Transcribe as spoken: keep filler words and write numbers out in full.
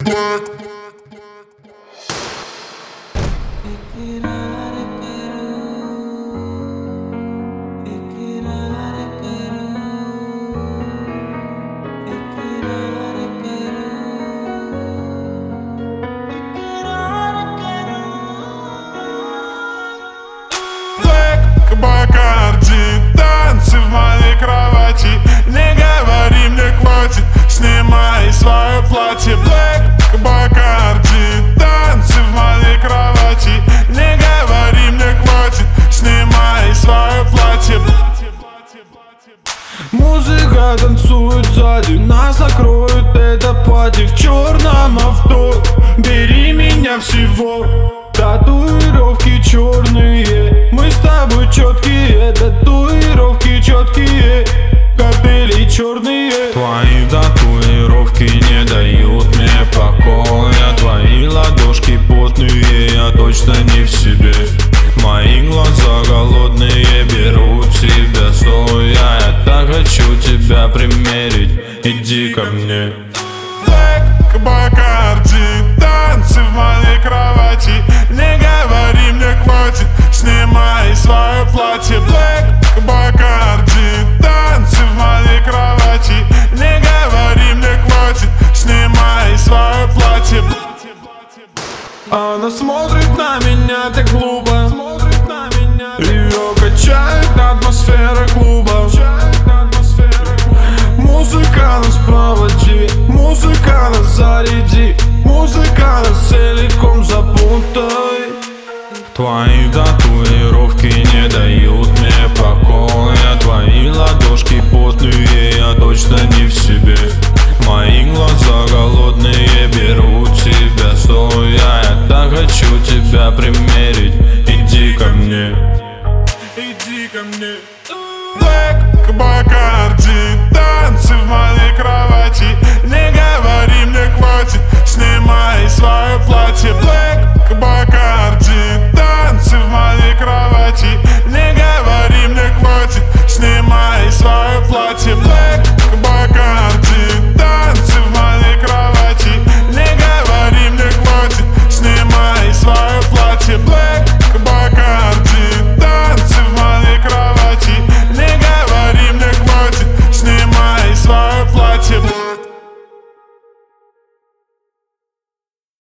black. Бакарди, танцы в моей кровати. Не говори, мне хватит, снимай свое платье. Black Бакарди, танцы в моей кровати. Не говори, мне хватит, снимай свое платье. Музыка танцует сзади, нас накроет это пати. В черном авто, бери меня всего. Татуировки черные, мы с тобой четкие. Татуировки четкие, капели черные. Твои татуировки не дают мне покоя. Твои ладошки потные, я точно не в себе. Мои глаза голодные, берут тебя стоя. Я так хочу тебя примерить, иди ко мне. Black Бакарди, танцы в моей кровати. Не говори, мне хватит, снимай свое платье. Black Бакарди, танцы в моей кровати. Не говори, мне хватит, снимай свое платье. Она смотрит на меня так глупо, ее качает атмосфера клуба. Музыка нас проводи, музыка нас заряди, музыка нас целиком запутай. Твои татуировки не дают